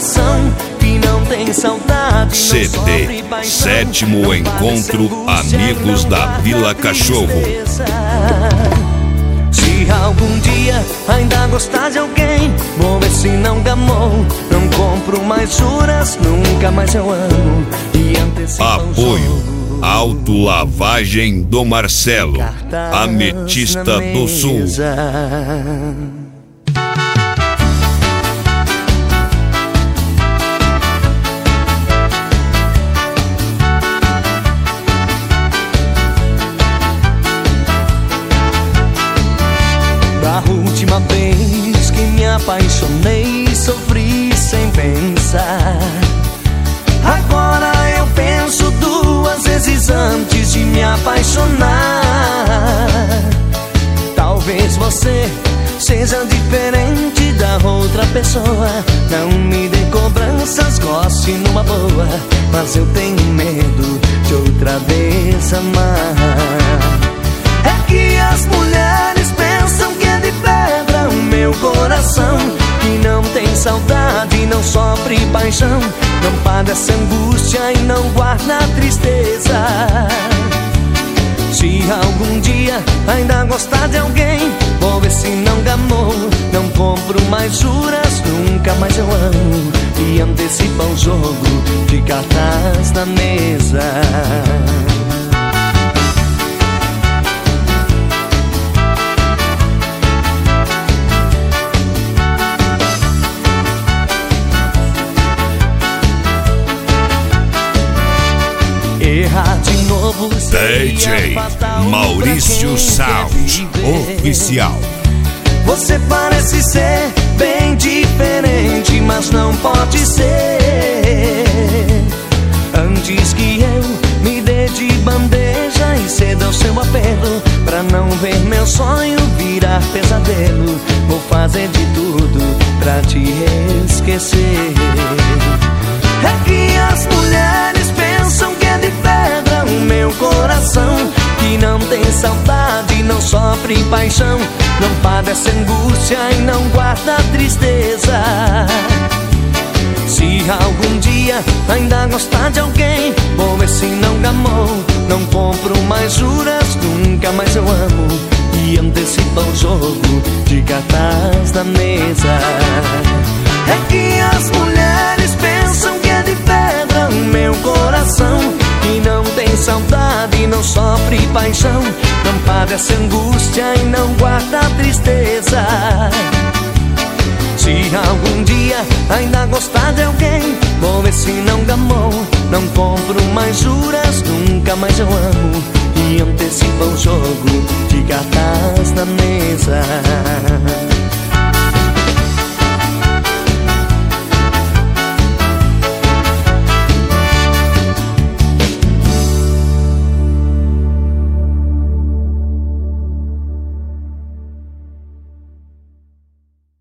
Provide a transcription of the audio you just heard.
coração que não tem saudade. CD, sétimo encontro Amigos da Vila Cachorro. Se algum dia ainda gostar de alguém, vou ver se não gamou. Não compro mais juras, nunca mais eu amo. E apoio Autolavagem do Marcelo, Ametista do Sul. Da última vez que me apaixonei, sofri sem pensar. Agora eu penso duas vezes antes de me apaixonar. Talvez você seja diferente da outra pessoa. Não me dê cobranças, goste numa boa. Mas eu tenho medo de outra vez amar. É que as mulheres pensam que é de pedra o meu coração, que não tem saudade, não sofre paixão, não padece angústia e não guarda tristeza. Se algum dia ainda gostar de alguém, vou ver se não gamou. Não compro mais juras, nunca mais eu amo. E antecipa o jogo de cartas na mesa. Errar de novo DJ Maurício Sound Oficial. Você parece ser bem diferente, mas não pode ser. Antes que eu me dê de bandeja e ceda ao seu apelo, pra não ver meu sonho virar pesadelo, vou fazer de tudo pra te esquecer. É que as mulheres pensam que é de pedra o meu coração, que não tem saudade, não sofre paixão, não padece angústia e não guarda tristeza. Se algum dia ainda gostar de alguém, vou ver se não gamou. Não compro mais juras, nunca mais eu amo. E antecipa o jogo de cartas na mesa. É que as mulheres pensam que é de pedra o meu coração, que não tem saudade, não sofre paixão, não padece angústia e não guarda tristeza. Se algum dia ainda gostar de alguém, vou ver se não gamou. Não compro mais juras, nunca mais eu amo. E antecipa o jogo de cartas na mesa.